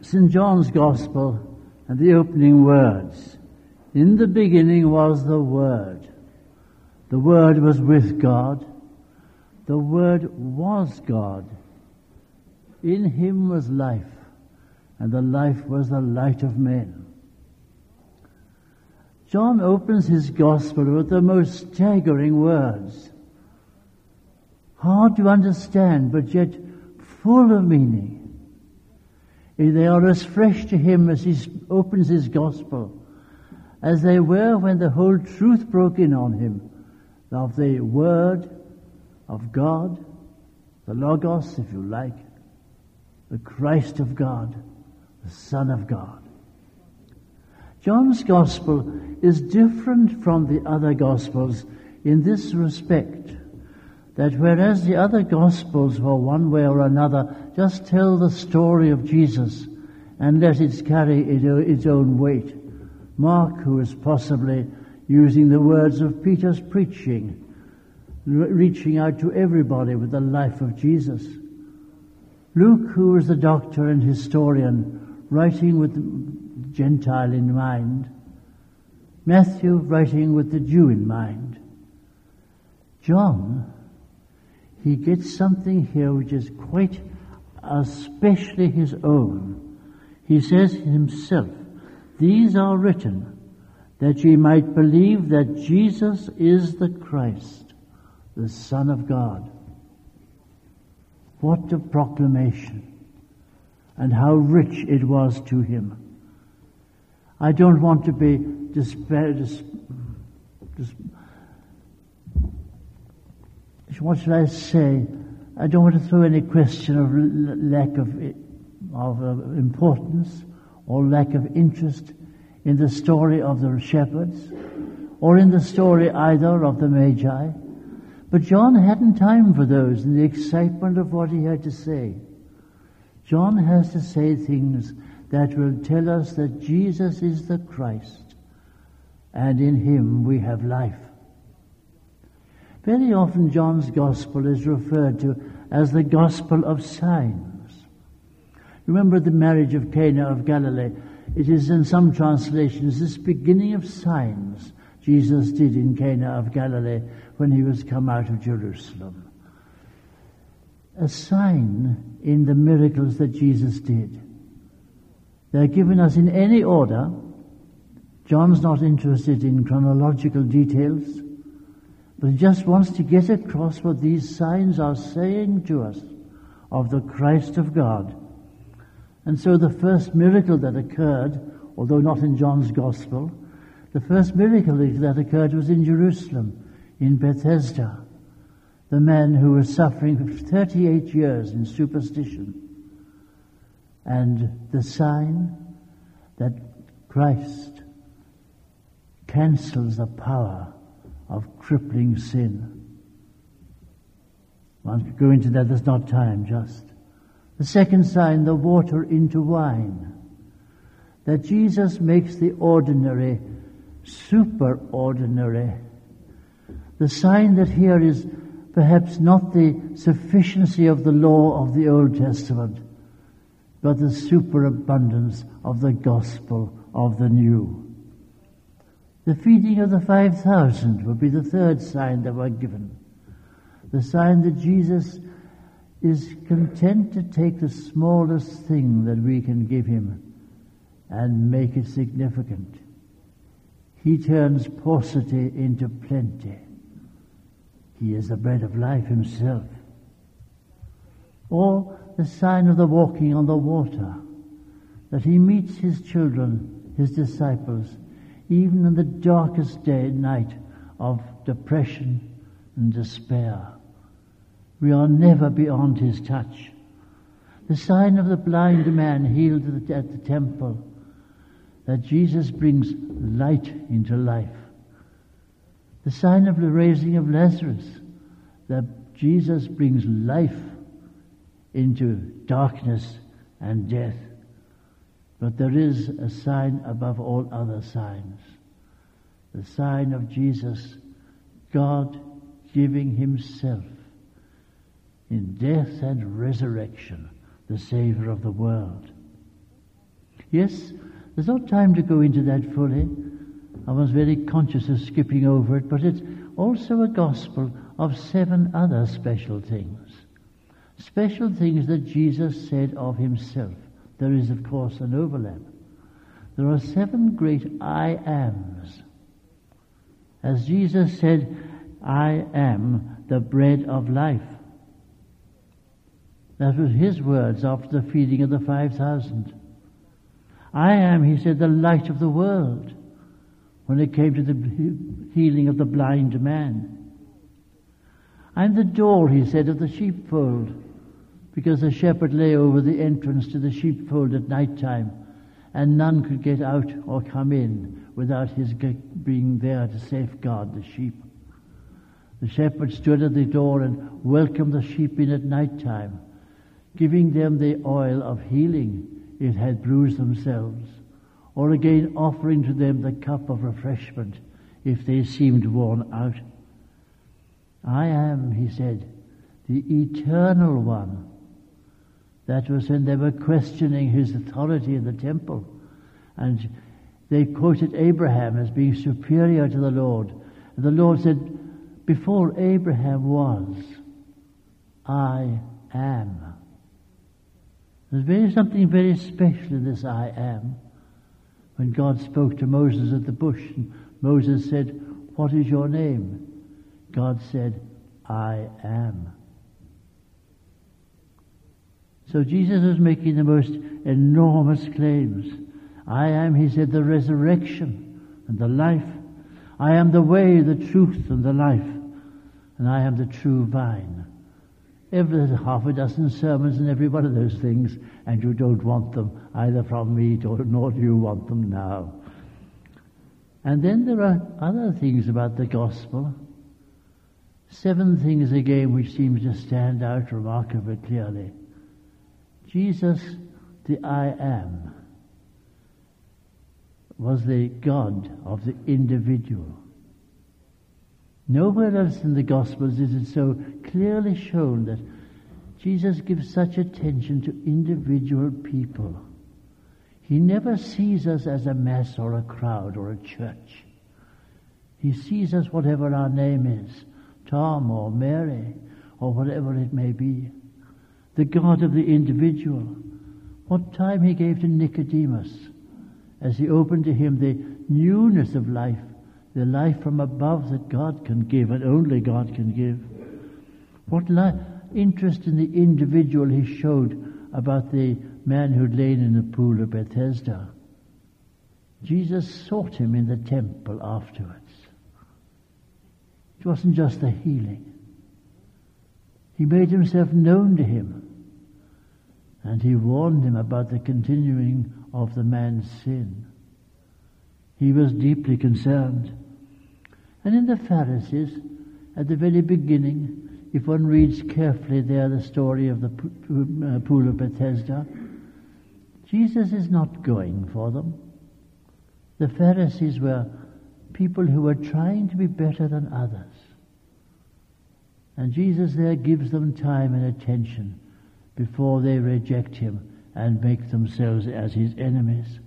St. John's Gospel and the opening words. In the beginning was the Word. The Word was with God. The Word was God. In him was life, and the life was the light of men. John opens his Gospel with the most staggering words. Hard to understand, but yet full of meaning. They are as fresh to him as he opens his Gospel as they were when the whole truth broke in on him of the Word of God, the Logos, if you like, the Christ of God, the Son of God. John's Gospel is different from the other Gospels in this respect, that whereas the other Gospels, for one way or another, just tell the story of Jesus and let it carry its own weight, Mark, who is possibly using the words of Peter's preaching, reaching out to everybody with the life of Jesus. Luke, who is the doctor and historian, writing with the Gentile in mind. Matthew, writing with the Jew in mind. John, he gets something here which is quite especially his own. He says himself, "These are written that ye might believe that Jesus is the Christ, the Son of God." What a proclamation, and how rich it was to him. I don't want to be what should I say? I don't want to throw any question of lack of importance or lack of interest in the story of the shepherds, or in the story either of the Magi. But John hadn't time for those in the excitement of what he had to say. John has to say things that will tell us that Jesus is the Christ, and in him we have life. Very often John's Gospel is referred to as the Gospel of signs. Remember the marriage of Cana of Galilee. It is in some translations this beginning of signs Jesus did in Cana of Galilee when he was come out of Jerusalem. A sign in the miracles that Jesus did. They're given us in any order. John's not interested in chronological details, but he just wants to get across what these signs are saying to us of the Christ of God. And so the first miracle that occurred, although not in John's Gospel, the first miracle that occurred was in Jerusalem, in Bethesda. The man who was suffering for 38 years in superstition. And the sign that Christ cancels the power of crippling sin. One could go into that, there's not time just. The second sign, the water into wine. That Jesus makes the ordinary superordinary. The sign that here is perhaps not the sufficiency of the law of the Old Testament, but the superabundance of the gospel of the new. The feeding of the 5,000 would be the third sign that we're given. The sign that Jesus is content to take the smallest thing that we can give him and make it significant. He turns paucity into plenty. He is the bread of life himself. Or the sign of the walking on the water, that he meets his children, his disciples, even in the darkest night of depression and despair. We are never beyond his touch. The sign of the blind man healed at the temple, that Jesus brings light into life. The sign of the raising of Lazarus, that Jesus brings life into darkness and death. But there is a sign above all other signs. The sign of Jesus, God giving himself in death and resurrection, the Savior of the world. Yes, there's not time to go into that fully. I was very conscious of skipping over it, but it's also a gospel of 7 other special things. Special things that Jesus said of himself. There is, of course, an overlap. There are 7 great I ams. As Jesus said, I am the bread of life. That was his words after the feeding of the 5,000. I am, he said, the light of the world when it came to the healing of the blind man. I'm the door, he said, of the sheepfold, because the shepherd lay over the entrance to the sheepfold at night time, and none could get out or come in without his being there to safeguard the sheep. The shepherd stood at the door and welcomed the sheep in at night time, giving them the oil of healing it had bruised themselves, or again offering to them the cup of refreshment if they seemed worn out. I am, he said, the eternal one. That was when they were questioning his authority in the temple, and they quoted Abraham as being superior to the Lord. And the Lord said, before Abraham was, I am. There's something very special in this I am. When God spoke to Moses at the bush, and Moses said, what is your name? God said, I am. So Jesus was making the most enormous claims. I am, he said, the resurrection and the life. I am the way, the truth, and the life. And I am the true vine. There's half a dozen sermons in every one of those things, and you don't want them either from me, nor do you want them now. And then there are other things about the gospel. 7 things again which seem to stand out remarkably clearly. Jesus, the I am, was the God of the individual. Nowhere else in the Gospels is it so clearly shown that Jesus gives such attention to individual people. He never sees us as a mass or a crowd or a church. He sees us whatever our name is, Tom or Mary or whatever it may be. The God of the individual. What time he gave to Nicodemus as he opened to him the newness of life, the life from above that God can give and only God can give. What interest in the individual he showed about the man who'd lain in the pool of Bethesda. Jesus sought him in the temple afterwards. It wasn't just the healing. He made himself known to him, and he warned him about the continuing of the man's sin. He was deeply concerned. And in the Pharisees, at the very beginning, if one reads carefully there the story of the pool of Bethesda, Jesus is not going for them. The Pharisees were people who were trying to be better than others. And Jesus there gives them time and attention before they reject him and make themselves as his enemies.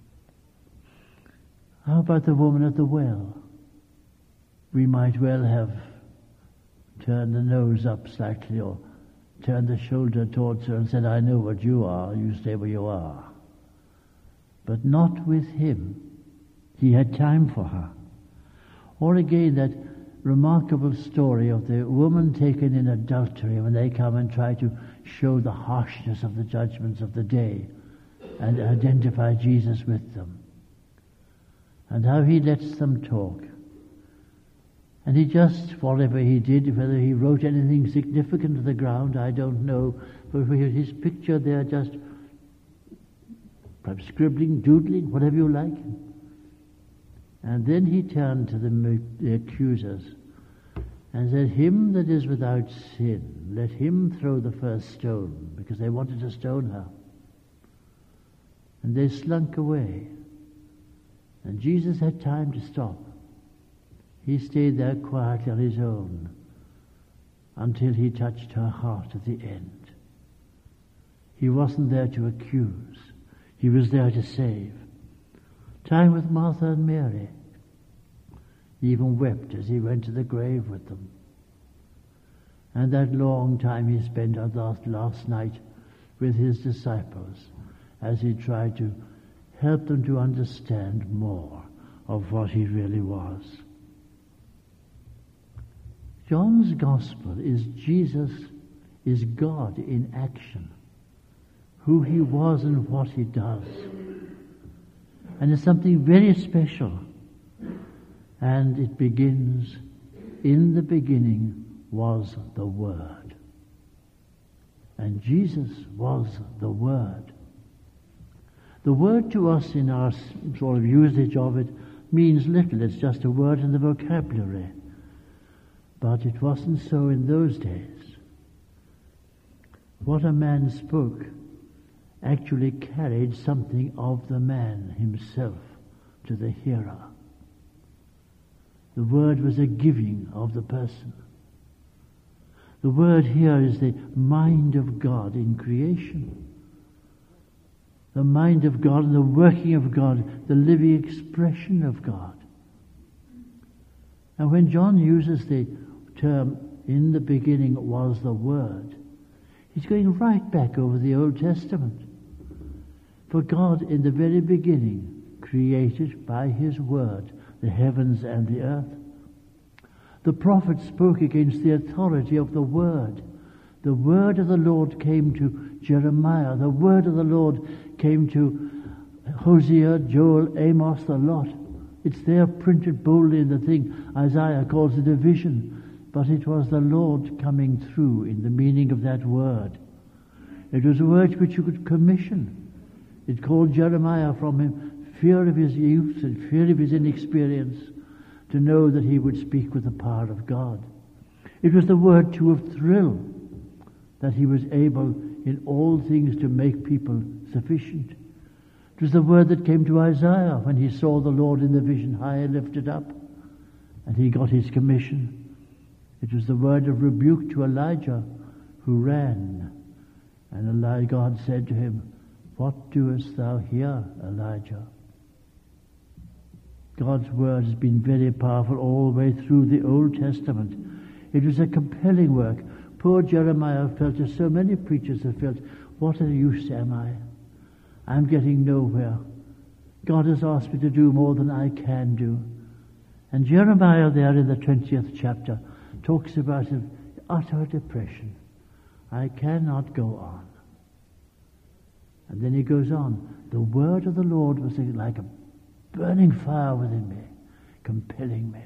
How about the woman at the well? We might well have turned the nose up slightly or turned the shoulder towards her and said, I know what you are, you stay where you are. But not with him. He had time for her. Or again, that remarkable story of the woman taken in adultery when they come and try to show the harshness of the judgments of the day and identify Jesus with them. And how he lets them talk. And he just, whatever he did, whether he wrote anything significant to the ground, I don't know, but his picture there just perhaps scribbling, doodling, whatever you like. And then he turned to the accusers and said, him that is without sin, let him throw the first stone, because they wanted to stone her. And they slunk away. And Jesus had time to stop. He stayed there quietly on his own until he touched her heart at the end. He wasn't there to accuse. He was there to save. Time with Martha and Mary. He even wept as he went to the grave with them. And that long time he spent on that last night with his disciples as he tried to help them to understand more of what he really was. John's gospel is Jesus is God in action, who he was and what he does. And it's something very special. And it begins, in the beginning was the Word. And Jesus was the Word. The word to us in our sort of usage of it means little. It's just a word in the vocabulary. But it wasn't so in those days. What a man spoke actually carried something of the man himself to the hearer. The word was a giving of the person. The word here is the mind of God in creation. The mind of God and the working of God, the living expression of God. And when John uses the term, in the beginning was the Word, he's going right back over the Old Testament. For God in the very beginning created by his Word the heavens and the earth. The prophet spoke against the authority of the Word. The word of the Lord came to Jeremiah. The word of the Lord came to Hosea, Joel, Amos, the lot. It's there printed boldly in the thing Isaiah calls a division. But it was the Lord coming through in the meaning of that word. It was a word which you could commission. It called Jeremiah from him, fear of his youth and fear of his inexperience, to know that he would speak with the power of God. It was the word too of thrill, that he was able in all things to make people sufficient. It was the word that came to Isaiah when he saw the Lord in the vision high and lifted up, and he got his commission. It was the word of rebuke to Elijah, who ran. And God said to him, what doest thou here, Elijah? God's word has been very powerful all the way through the Old Testament. It was a compelling work. Poor Jeremiah felt, as so many preachers have felt, what a use am I? I'm getting nowhere. God has asked me to do more than I can do. And Jeremiah there in the 20th chapter talks about an utter depression. I cannot go on. And then he goes on. The word of the Lord was like a burning fire within me, compelling me.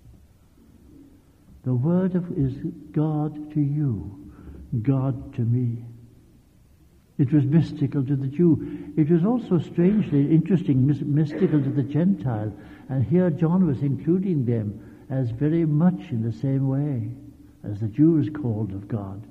The word is God to you, God to me. It was mystical to the Jew. It was also strangely interesting, mystical to the Gentile. And here John was including them as very much in the same way as the Jew was called of God.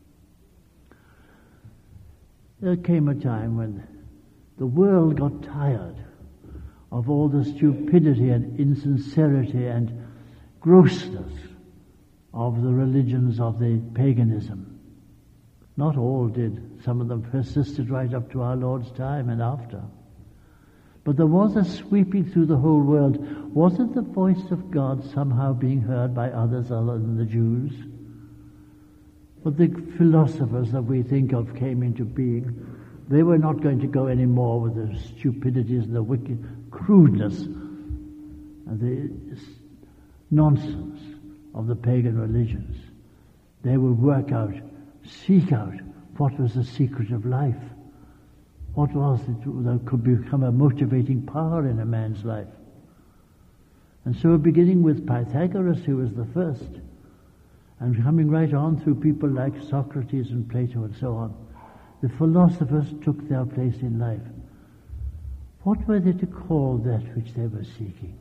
There came a time when the world got tired of all the stupidity and insincerity and grossness of the religions of the paganism. Not all did. Some of them persisted right up to our Lord's time and after. But there was a sweeping through the whole world. Wasn't the voice of God somehow being heard by others other than the Jews? But the philosophers that we think of came into being. They were not going to go any more with the stupidities and the wicked crudeness and the nonsense of the pagan religions. They would work out, seek out what was the secret of life. What was it that could become a motivating power in a man's life? And so beginning with Pythagoras, who was the first, and coming right on through people like Socrates and Plato and so on, the philosophers took their place in life. What were they to call that which they were seeking?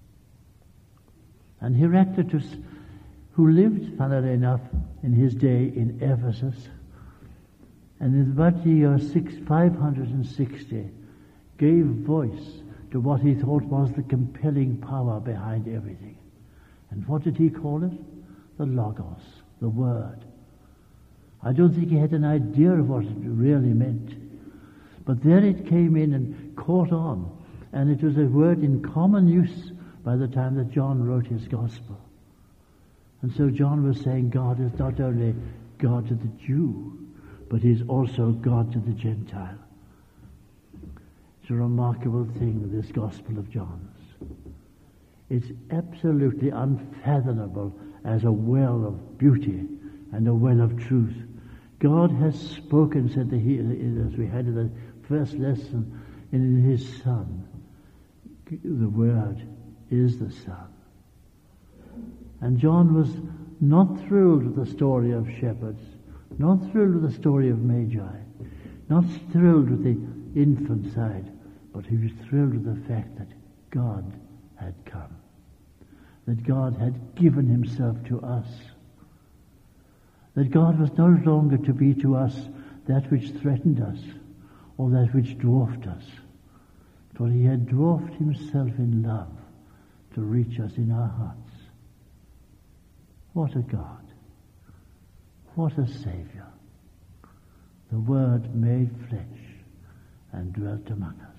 And Heraclitus, who lived, funnily enough, in his day in Ephesus, and in about the year 560, gave voice to what he thought was the compelling power behind everything. And what did he call it? The Logos, the Word. I don't think he had an idea of what it really meant. But there it came in and caught on, and it was a word in common use by the time that John wrote his gospel. And so John was saying God is not only God to the Jew, but he's also God to the Gentile. It's a remarkable thing, this Gospel of John's. It's absolutely unfathomable as a well of beauty and a well of truth. God has spoken, said as we had in the first lesson, in his Son. The Word is the Son. And John was not thrilled with the story of shepherds, not thrilled with the story of Magi, not thrilled with the infant side, but he was thrilled with the fact that God had come, that God had given himself to us, that God was no longer to be to us that which threatened us or that which dwarfed us, for he had dwarfed himself in love to reach us in our hearts. What a God! What a Saviour! The Word made flesh and dwelt among us.